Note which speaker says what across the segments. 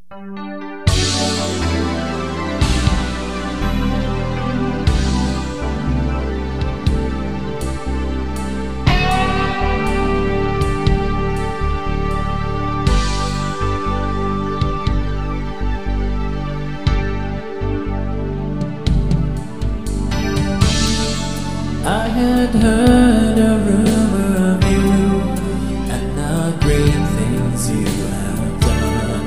Speaker 1: I had heard a rumor of you and the great things you have done.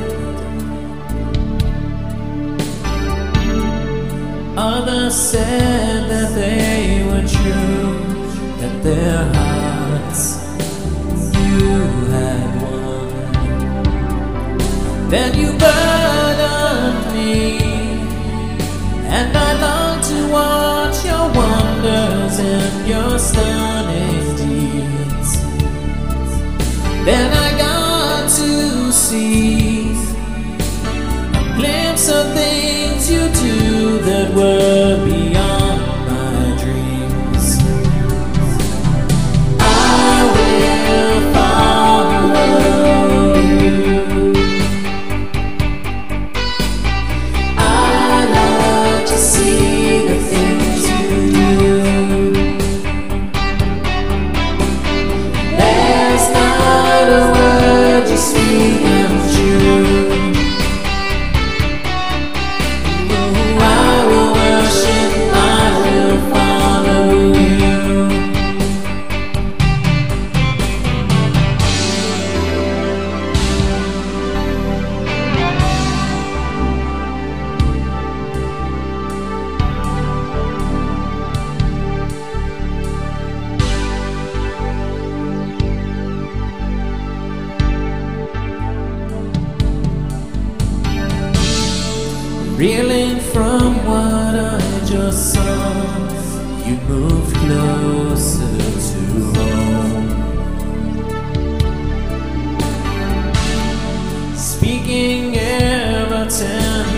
Speaker 1: Others said that they were true, that their hearts you had won. Then you burdened me, and I longed to watch your wonders and your stunning deeds. Then I got to see a glimpse of things you do that were beyond my dreams. I will follow you. I love to see the things you do. There's not a word you speak untrue. Oh, I will worship, I will follow you. Reeling from what I just saw, you moved closer to home, speaking ever tender